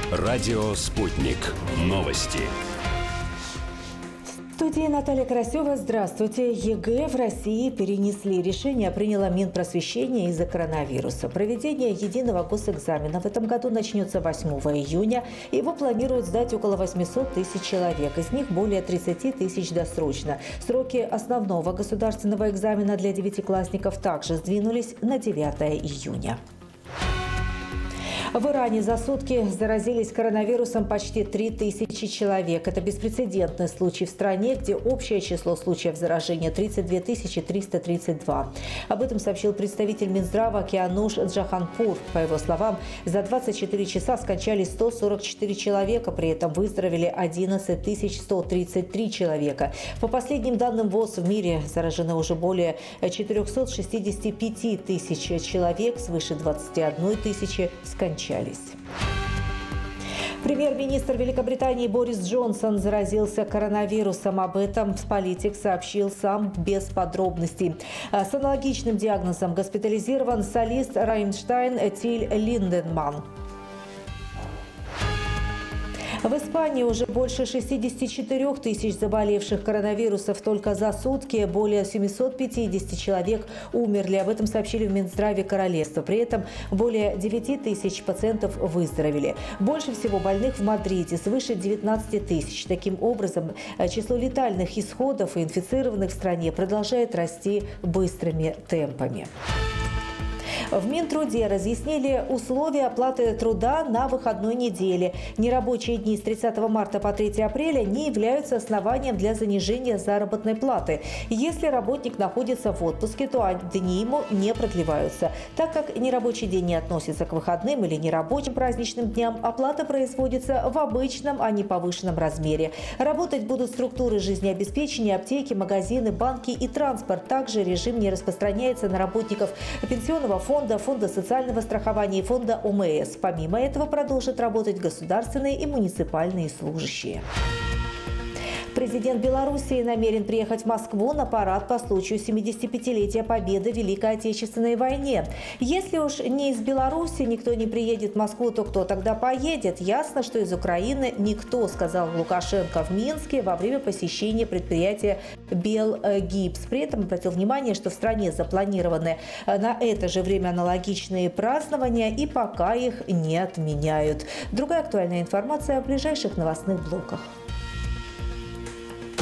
Радио «Спутник». Новости. В студии Наталья Карасева. Здравствуйте. ЕГЭ в России перенесли. Решение приняло Минпросвещение из-за коронавируса. Проведение единого госэкзамена в этом году начнется 8 июня. Его планируют сдать около 800 тысяч человек. Из них более 30 тысяч досрочно. Сроки основного государственного экзамена для девятиклассников также сдвинулись на 9 июня. В Иране за сутки заразились коронавирусом почти 3000 человек. Это беспрецедентный случай в стране, где общее число случаев заражения 32 332. Об этом сообщил представитель Минздрава Киануш Джаханпур. По его словам, за 24 часа скончались 144 человека, при этом выздоровели 11 133 человека. По последним данным ВОЗ, в мире заражены уже более 465 тысяч человек, свыше 21 тысячи скончались. Премьер-министр Великобритании Борис Джонсон заразился коронавирусом. Об этом политик сообщил сам без подробностей. С аналогичным диагнозом госпитализирован солист Раймштайн Тиль Линдеманн. В Испании уже больше 64 тысяч заболевших коронавирусом только за сутки. Более 750 человек умерли. Об этом сообщили в Минздраве королевства. При этом более 9 тысяч пациентов выздоровели. Больше всего больных в Мадриде, свыше 19 тысяч. Таким образом, число летальных исходов и инфицированных в стране продолжает расти быстрыми темпами. В Минтруде разъяснили условия оплаты труда на выходной неделе. Нерабочие дни с 30 марта по 3 апреля не являются основанием для занижения заработной платы. Если работник находится в отпуске, то дни ему не продлеваются. Так как нерабочий день не относится к выходным или нерабочим праздничным дням, оплата производится в обычном, а не повышенном размере. Работать будут структуры жизнеобеспечения, аптеки, магазины, банки и транспорт. Также режим не распространяется на работников пенсионного фонда, Фонда социального страхования и фонда ОМС. Помимо этого продолжат работать государственные и муниципальные служащие. Президент Белоруссии намерен приехать в Москву на парад по случаю 75-летия победы в Великой Отечественной войне. Если уж не из Беларуси никто не приедет в Москву, то кто тогда поедет? Ясно, что из Украины никто, сказал Лукашенко в Минске во время посещения предприятия «Белгипс». При этом обратил внимание, что в стране запланированы на это же время аналогичные празднования, и пока их не отменяют. Другая актуальная информация в ближайших новостных блоках.